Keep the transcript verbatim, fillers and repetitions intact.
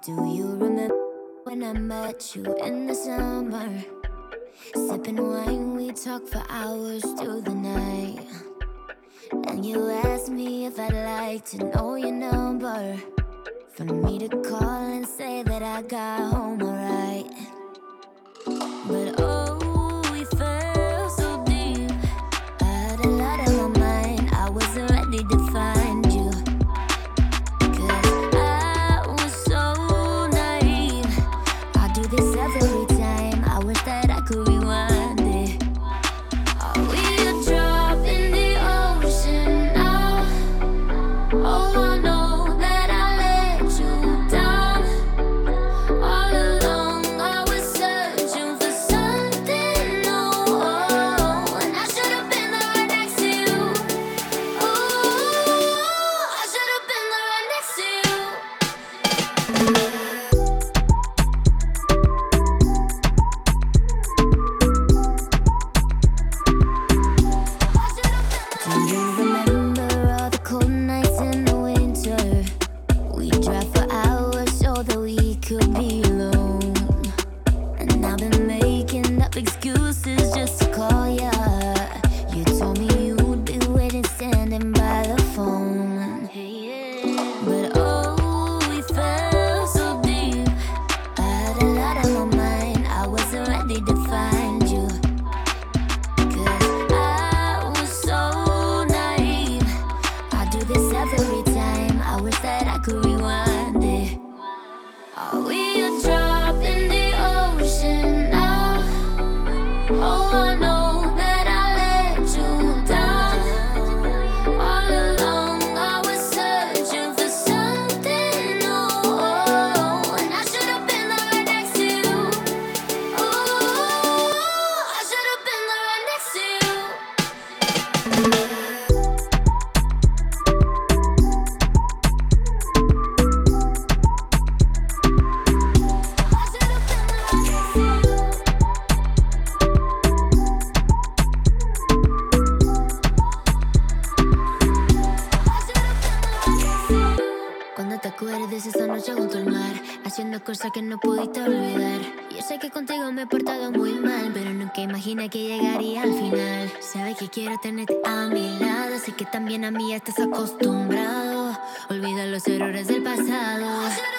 Do you remember when I met you in the summer? Sipping wine, we talked for hours through the night. And you asked me if I'd like to know your number, for me to call and say that I got home alright. But oh, we fell so deep. I had a lot on my mind, I wasn't ready to find you. Cause I was so naive. I do this every time, I wish that I could rewind it. Are we a drop in the ocean now? Oh, I know that I let you down. All along I was searching for something new, oh, and I should have been there right next to you. Oh, I should have been there right next to you. Do you remember all the cold nights in the winter? We drive for hours so that we could be alone. And I've been making up excuses just to call ya. You told me you'd be waiting, standing by the phone. But oh, we fell so deep. I had a lot on my mind, I wasn't ready to find you. Cause I was so naive. I do this every time, I wish that I could rewind it. Are we a drop in the ocean now? Oh, I know that I let you down. All along I was searching for something new, oh, and I should have been there right next to you. Oh, I should have been there right next to you. Cuando te acuerdes esa noche junto al mar, haciendo cosas que no pudiste olvidar. Yo sé que contigo me he portado muy mal, pero nunca imaginé que llegaría al final. Sabes que quiero tenerte a mi lado, sé que también a mí ya estás acostumbrado. Olvida los errores del pasado.